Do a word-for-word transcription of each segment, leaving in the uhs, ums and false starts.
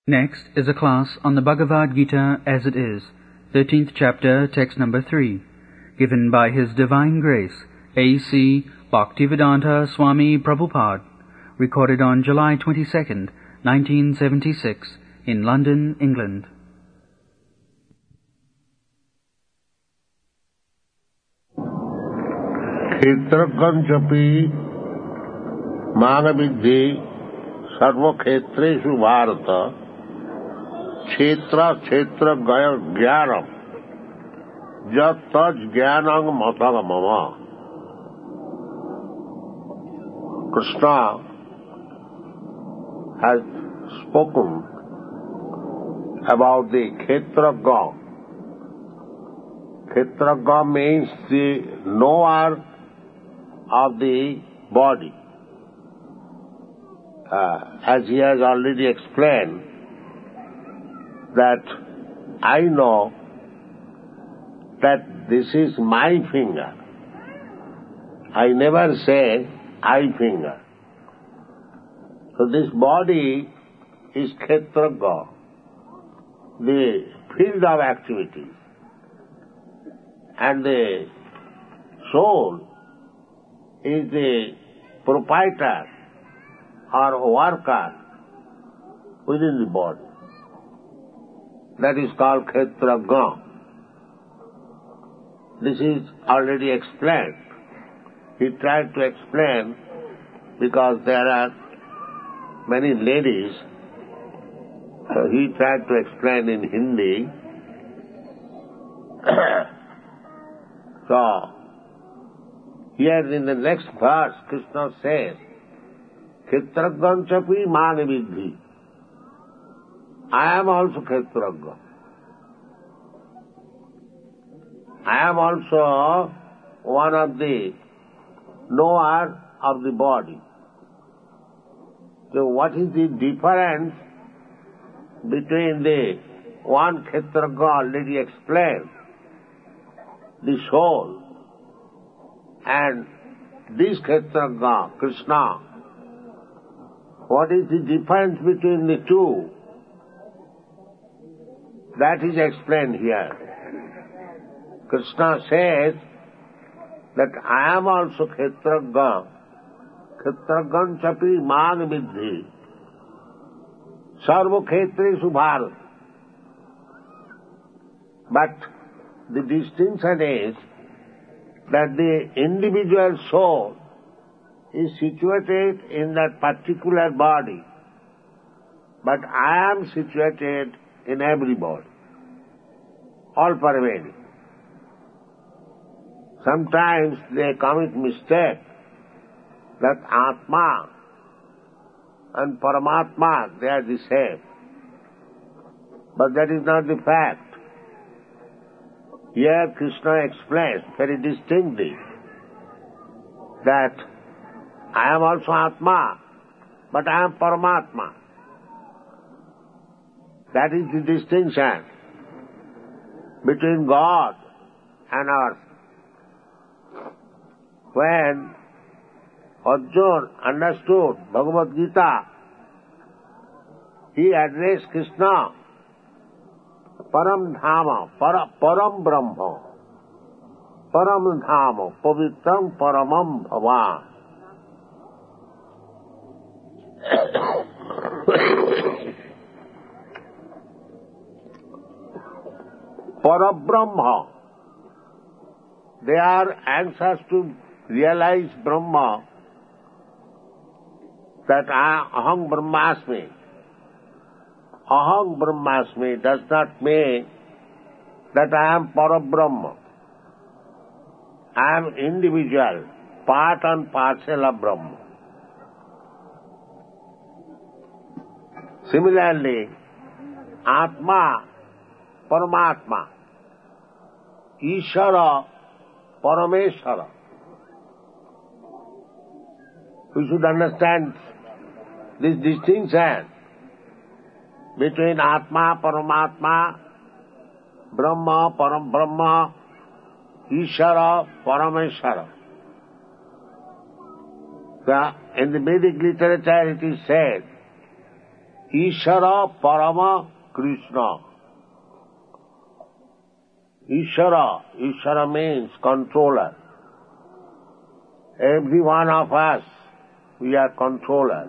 Next is a class on the Bhagavad Gita as it is, thirteenth chapter, text number three, given by His Divine Grace, A C Bhaktivedanta Swami Prabhupada, recorded on July twenty-second, nineteen seventy-six, in London, England. क्षेत्रकंचपि मानविद्धि सर्वक्षेत्रेषु Bharat क्षेत्र क्षेत्र ज्ञानम यत् तज् ज्ञानं मतगमः. Krishna has spoken about the Kshetraga. Kshetraga means the knower of the body. Uh, as he has already explained, that I know that this is my finger. I never say I finger. So this body is Kshetraga, the field of activity. And the soul is the proprietor or worker within the body. That is called Kshetraga. This is already explained. He tried to explain because there are many ladies. He tried to explain in Hindi. So, here in the next verse, Krishna says, Kshetraganchapi manaviddhi. I am also Kshetraga. I am also one of the knower of the body. So what is the difference between the one Kshetraga already explained, the soul, and this Kshetraga, Krishna? What is the difference between the two? That is explained here. Krishna says that I am also Kshetraga, Kshetraganchapi manaviddhi, sarva khetreshu bharat. But the distinction is that the individual soul is situated in that particular body, but I am situated in every body, all pervading. Sometimes they commit mistake that Atma and Paramatma, they are the same. But that is not the fact. Here Krishna explains very distinctly that I am also Atma, but I am Paramatma. That is the distinction between God and earth. When Arjuna understood Bhagavad Gita, he addressed Krishna, Param Dhama, para, Param Brahma, Param Dhama, Pavitram Paramam Bhava. Parabrahma. They are anxious to realize Brahma, that Aham Brahmasmi. Aham Brahmasmi does not mean that I am Parabrahma. I am individual, part and parcel of Brahma. Similarly, Atma, Paramatma, Ishara, Parameshwara. We should understand this distinction between Atma, Paramatma, Brahma, Param Brahma, Ishara, Parameshwara. The, in the Vedic literature it is said, Ishara Parama Krishna. Ishara, Ishara means controller. Every one of us, we are controllers.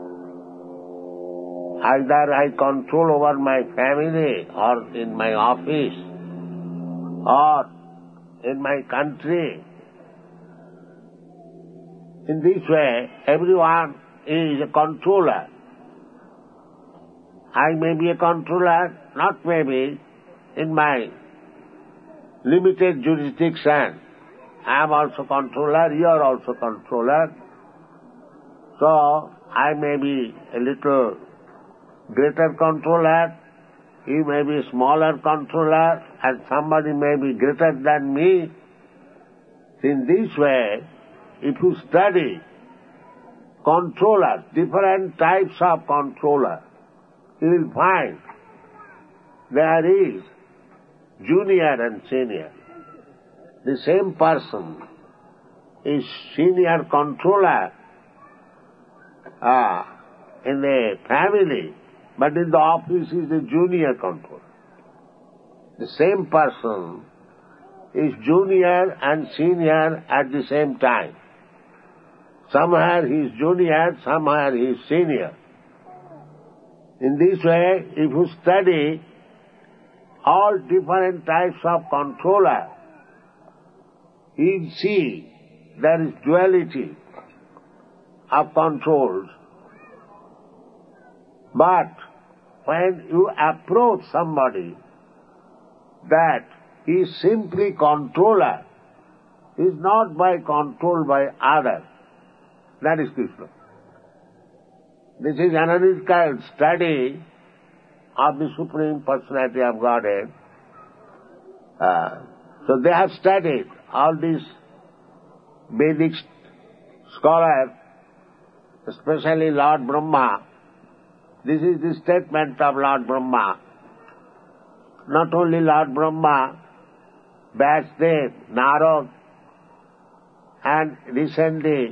Either I control over my family or in my office or in my country. In this way, everyone is a controller. I may be a controller, not maybe, in my limited jurisdiction. I am also controller, you are also controller. So, I may be a little greater controller, you may be a smaller controller, and somebody may be greater than me. In this way, if you study controller, different types of controller, you will find there is junior and senior. The same person is senior controller uh, in the family, but in the office is the junior controller. The same person is junior and senior at the same time. Somewhere he is junior, somewhere he is senior. In this way, if you study all different types of controller, you see there is duality of controls. But when you approach somebody that he is simply controller, he is not by controlled by others, that is Krishna. This is analytical study of the Supreme Personality of Godhead. Uh, so they have studied, all these Vedic scholars, especially Lord Brahma. This is the statement of Lord Brahma. Not only Lord Brahma, Vasudev, Narad, and recently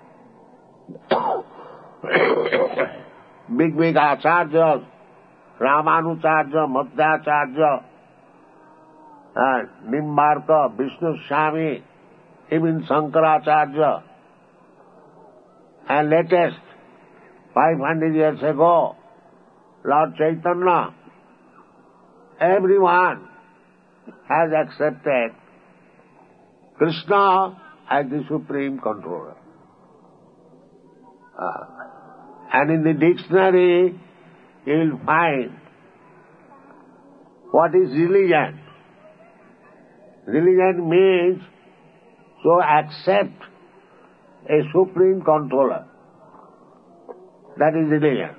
big, big Acharyas, Ramanujarya, Madhyacharya, and Nimbarka, Vishnu Swami, even Shankaracharya, and latest, five hundred years ago, Lord Chaitanya, everyone has accepted Krishna as the supreme controller. Uh, and in the dictionary, you will find what is religion. Religion means to accept a supreme controller. That is religion.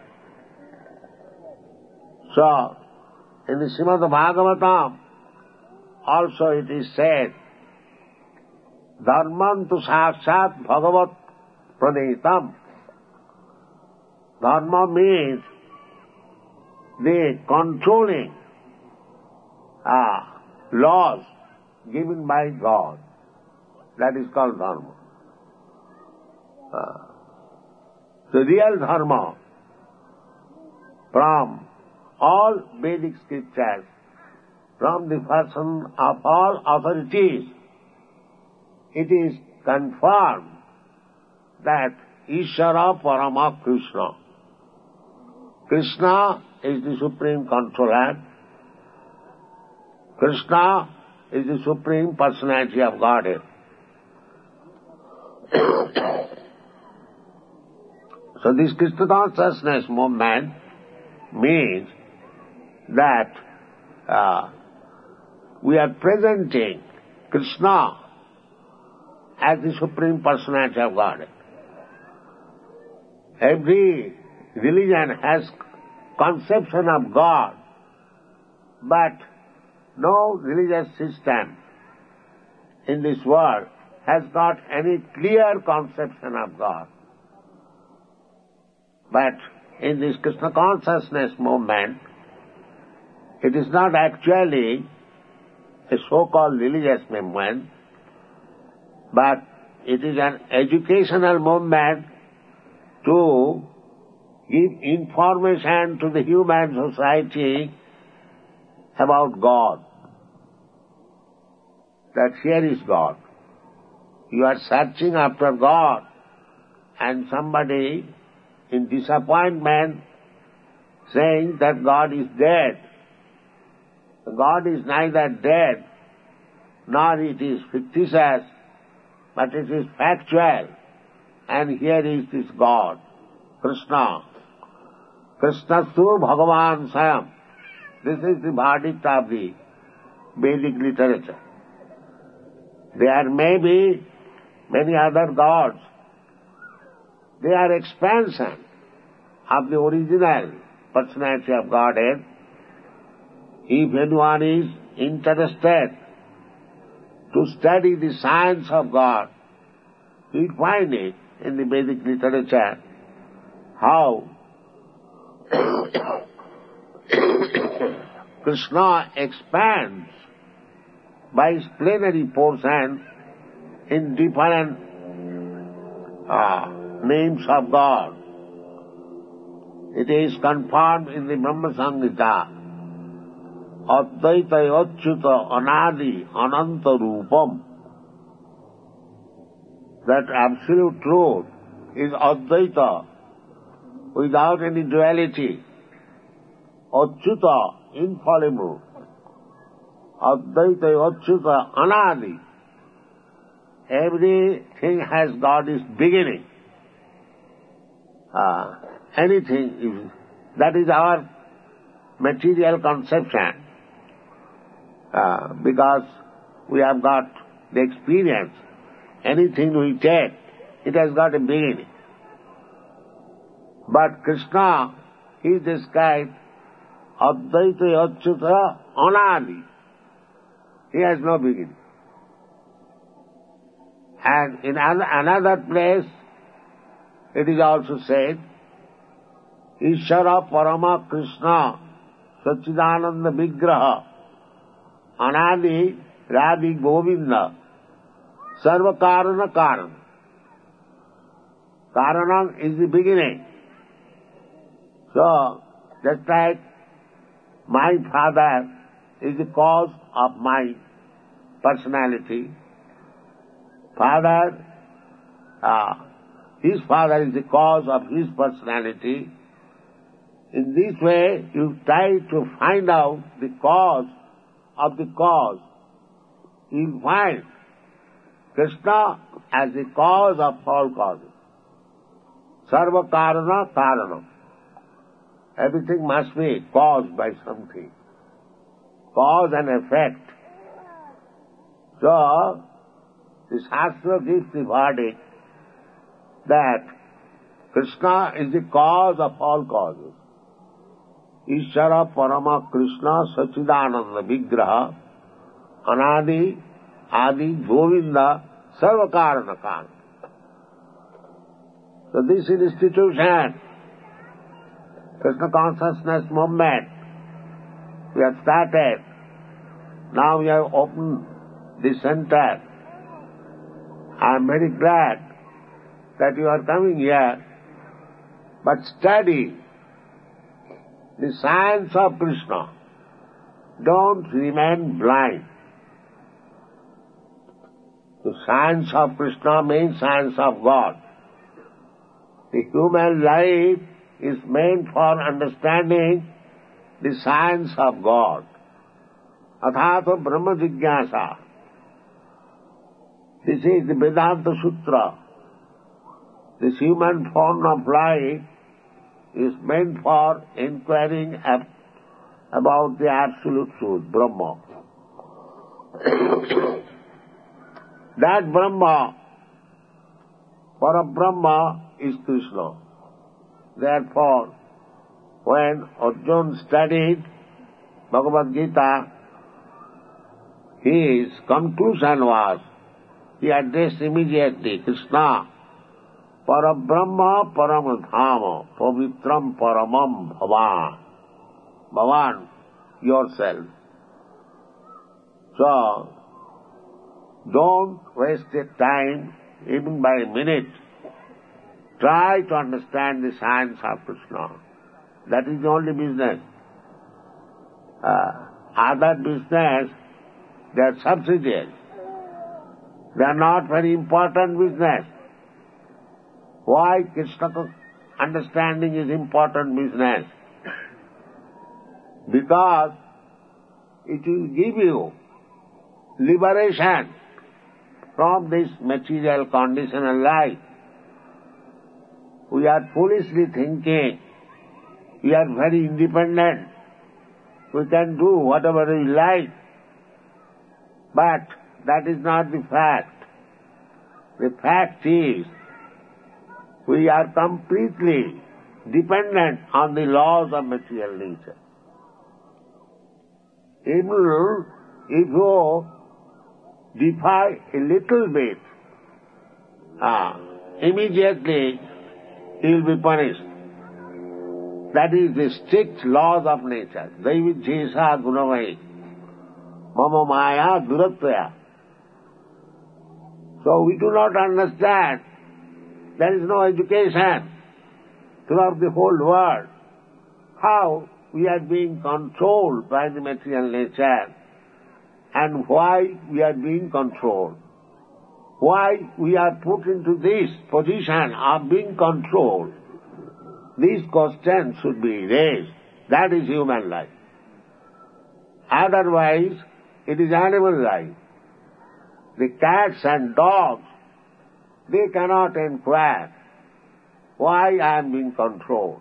So, in the Srimad Bhagavatam, also it is said, Dharman tu sakshat bhagavat pranitam. Dharma means the controlling uh, laws given by God. That is called dharma. Uh, the real dharma from all Vedic scriptures, from the person of all authorities, it is confirmed that Ishara Parama Krishna. Krishna is the supreme controller. Krishna is the supreme personality of Godhead. So this Krishna consciousness movement means that uh, we are presenting Krishna as the supreme personality of Godhead. Every religion has conception of God, but no religious system in this world has got any clear conception of God. But in this Krishna consciousness movement, it is not actually a so-called religious movement, but it is an educational movement to give information to the human society about God. That here is God. You are searching after God, and somebody in disappointment saying that God is dead. God is neither dead nor it is fictitious, but it is factual. And here is this God, Krishna. Krishnastu Bhagavan Swayam. This is the verdict of the Vedic literature. There may be many other gods. They are expansion of the original personality of Godhead. If anyone is interested to study the science of God, he will find it in the Vedic literature, how Krishna expands by his plenary portion in different uh, names of God. It is confirmed in the Brahma Samhita, Advaita Achyuta Anadi Ananta Rupam. That absolute truth is Advaita, without any duality. Achyuta, infallible. Advaita Achyuta Anadi. Everything has got its beginning. Uh, anything, is, that is our material conception. Uh, because we have got the experience. Anything we take, it has got a beginning. But Krishna is described Advaita Achyuta Anadi. He has no beginning. And in another place, it is also said, Ishara Parama Krishna Sachidananda Vigraha Anadi Radhi Govinda Sarva Karana Karana. Karanam is the beginning. So, just like my father is the cause of my personality, father, uh, his father is the cause of his personality. In this way, you try to find out the cause of the cause. You find Krishna as the cause of all causes. Sarva Karana Karanam. Everything must be caused by something. Cause and effect. So, the Shastra gives the verdict that Krishna is the cause of all causes. Ishara Parama Krishna Sachidananda Vigraha Anadi Adi Govinda Sarva Karana Karana. So this institution, Krishna Consciousness Movement, we have started. Now we have opened the center. I am very glad that you are coming here, but study the science of Krishna. Don't remain blind. The science of Krishna means science of God. The human life is meant for understanding the science of God. Athato Brahma Jigyasa. This is the Vedanta Sutra. This human form of life is meant for inquiring about the absolute truth, Brahma. That Brahma, Parabrahma, is Krishna. Therefore, when Arjuna studied Bhagavad Gita, his conclusion was, he addressed immediately Krishna, Parabrahma Paramadhama Pavitram Paramam Bhavan. Bhavan, yourself. So, don't waste your time, even by a minute, try to understand the science of Krishna. That is the only business. Uh, other business, they are subsidiary. They are not very important business. Why Krishna understanding is important business? Because it will give you liberation from this material conditional life. We are foolishly thinking we are very independent. We can do whatever we like. But that is not the fact. The fact is we are completely dependent on the laws of material nature. Even if you defy a little bit, ah, immediately you will be punished. That is the strict laws of nature. Daivi Jesha Gunamai Mama Maya Duratvaya. So we do not understand. There is no education throughout the whole world. How we are being controlled by the material nature and why we are being controlled. Why we are put into this position of being controlled. These questions should be raised. That is human life. Otherwise, it is animal life. The cats and dogs, they cannot inquire why I am being controlled.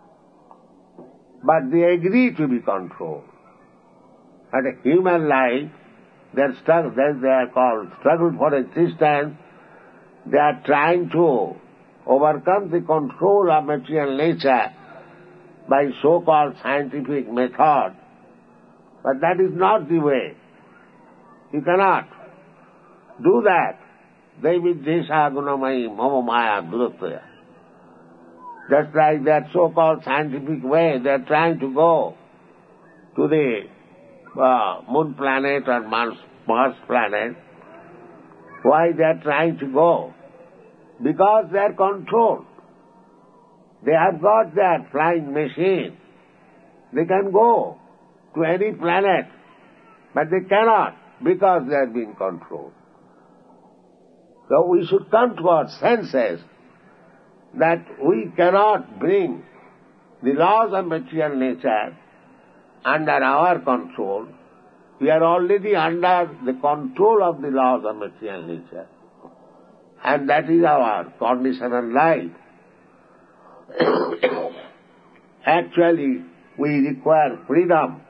But they agree to be controlled. But a human life, their struggle, they are called struggle for existence, they are trying to overcome the control of material nature by so-called scientific method. But that is not the way. You cannot do that. Devi Jesha Gunamai Mama Maya Duratvaya. Just like that so-called scientific way, they are trying to go to the uh, moon planet or Mars, Mars planet. Why they are trying to go? Because they are controlled. They have got that flying machine. They can go to any planet, but they cannot because they are being controlled. So we should come to our senses that we cannot bring the laws of material nature under our control. We are already under the control of the laws of material nature. And that is our conditional life. Actually, we require freedom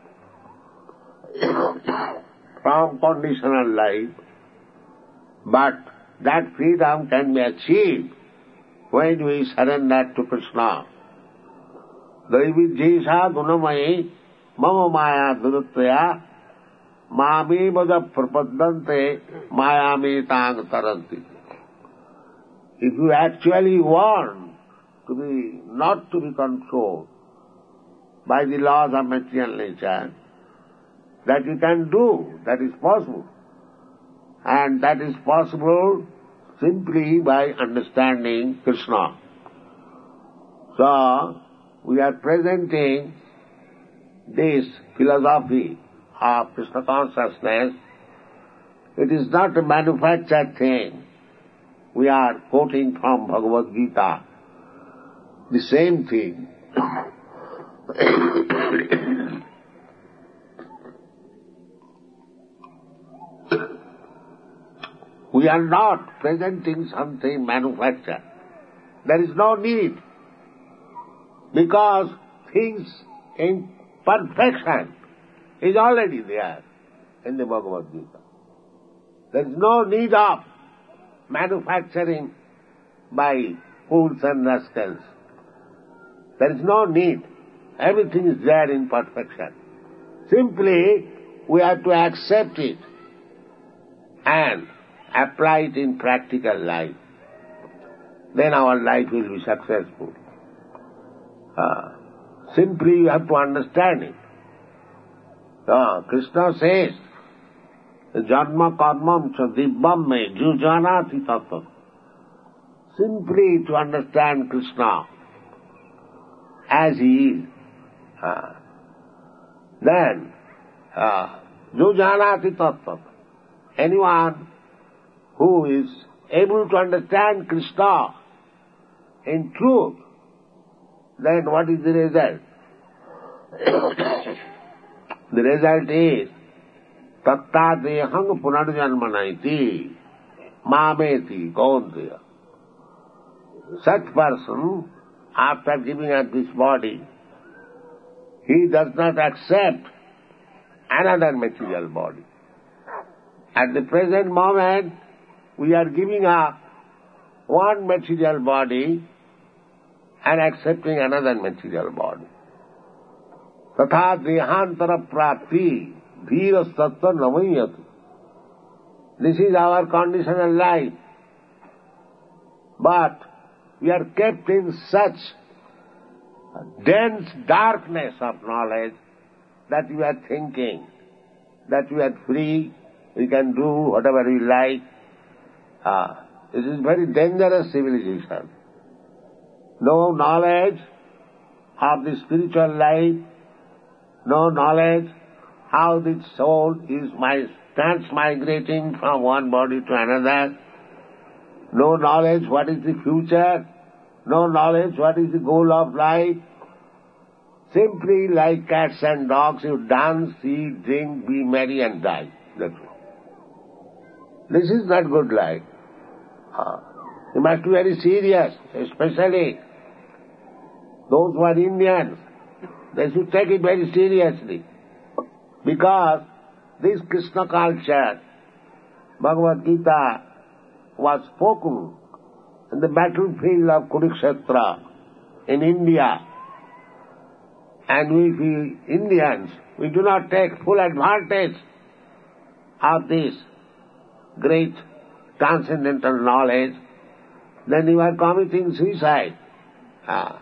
from conditional life, but that freedom can be achieved when we surrender to Krishna. Daivi Jesha Gunamai Mama Maya Durutvaya Mami Bada Prapadante Mayami Tang Taranti. If you actually want to be, not to be controlled by the laws of material nature, that you can do, that is possible. And that is possible simply by understanding Krishna. So, we are presenting this philosophy of Krishna consciousness. It is not a manufactured thing. We are quoting from Bhagavad Gita the same thing. We are not presenting something manufactured. There is no need, because things in perfection is already there in the Bhagavad Gita. There is no need of manufacturing by fools and rascals. There is no need. Everything is there in perfection. Simply, we have to accept it and apply it in practical life. Then our life will be successful. Uh, simply you have to understand it. Uh, Krishna says, Janma karmam cha dibbam me jujanati tattva. simply to understand Krishna as he is. Uh, then, uh, jo janati tattva, anyone who is able to understand Krishna in truth, then what is the result? The result is tatta dehang punarjanmanaiti mameti kaunteya. Such person, after giving up this body, he does not accept another material body. At the present moment, we are giving up one material body and accepting another material body. Tatha dehantara prapti dhira sattva namayati. This is our conditional life. But we are kept in such dense darkness of knowledge that we are thinking that we are free, we can do whatever we like. Ah, this is very dangerous civilization. No knowledge of the spiritual life, no knowledge how the soul is transmigrating from one body to another, no knowledge what is the future, no knowledge what is the goal of life. Simply like cats and dogs, you dance, eat, drink, be merry and die. That's all. This is not good life. Uh, you must be very serious, especially those who are Indians. They should take it very seriously. Because this Krishna culture, Bhagavad Gita, was spoken in the battlefield of Kurukshetra in India. And we, we Indians, we do not take full advantage of this great transcendental knowledge, then you are committing suicide. Ah.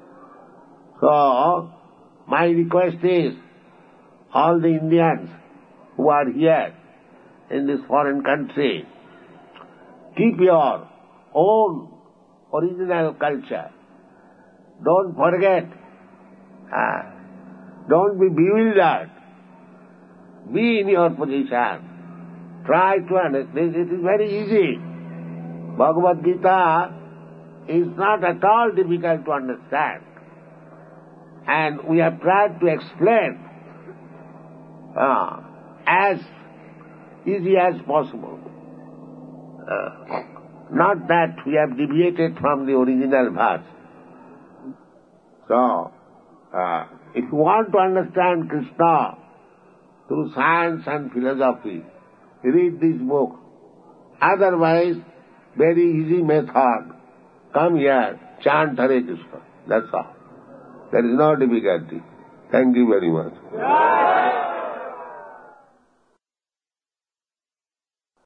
So, my request is, all the Indians who are here in this foreign country, keep your own original culture. Don't forget. Ah, don't be bewildered. Be in your position. Try to understand. It is very easy. Bhagavad Gita is not at all difficult to understand. And we have tried to explain uh, as easy as possible. Uh, not that we have deviated from the original verse. So, Uh, if you want to understand Krishna through science and philosophy, read this book. Otherwise, very easy method. Come here, chant Hare Krishna. That's all. There is no difficulty. Thank you very much.